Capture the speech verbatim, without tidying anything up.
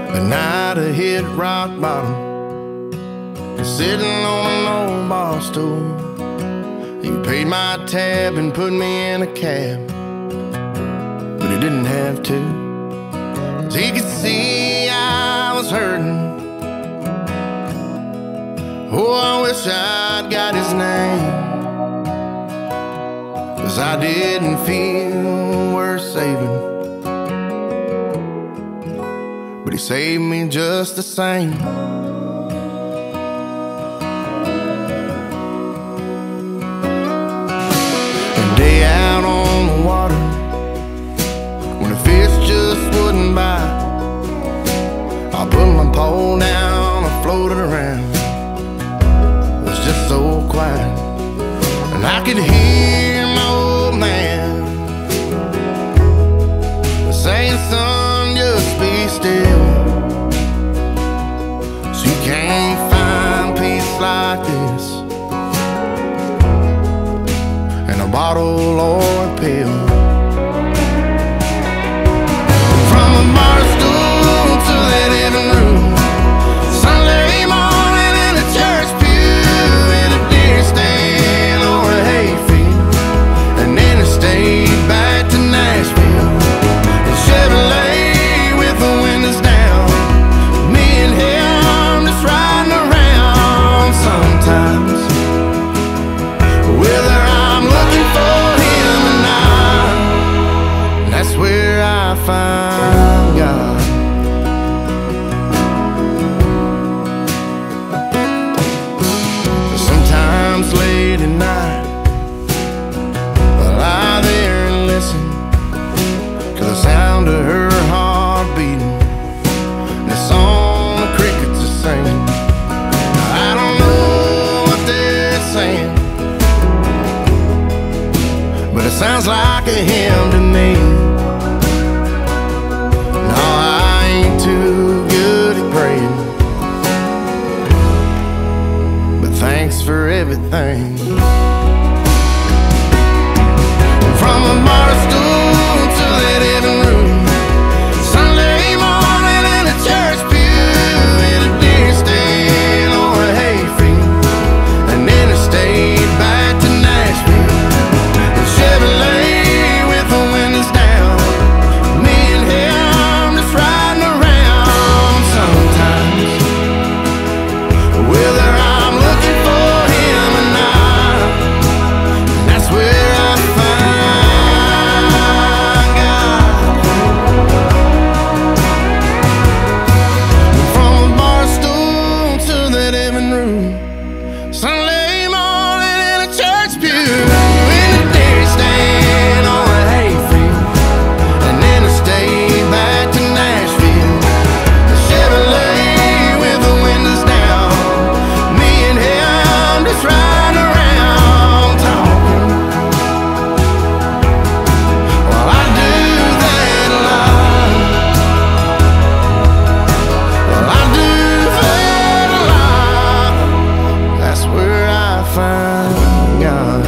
The night I hit rock bottom, sitting on an old bar stool. He paid my tab and put me in a cab, but he didn't have to, 'cause he could see I was hurting. Oh, I wish I'd got his name, 'cause I didn't feel worth saving, but he saved me just the same. A day out on the water, when the fish just wouldn't bite, I put my pole down and floated around. It was just so quiet, and I could hear my old man saying, "Son, just be still. So you can't find peace like this in a bottle or a pill." From a bar stool to the living room, Sunday morning in a church pew, in a deer stand or a hayfield, and then I stayed back to Nashville. Chevrolet with the windows down, me and him just riding around. Sometimes, whether I'm looking for him or not, that's where I find God. Sometimes late at night, I lie there and listen to the sound of her heart beating, and the song the crickets are singing. I don't know what they're saying, but it sounds like a hymn to me. No, I ain't too good at praying, but thanks for everything. From a bar stool to the living room, Sunday morning in a church pew, in a deer stand or a hayfield, and then I stayed back to Nashville. The Chevrolet with the windows down, me and him just riding around. Sometimes, whether I'm looking for him or not, that's where I find God. From a bar stool to the living room, Sunday morning in a church pew, in a deer stand or a hayfield, and then I stayed back to Nashville. The Chevrolet with the windows down, me and him just riding around talking. Well, I do that a lot. Well, I do that a lot. That's where I find God.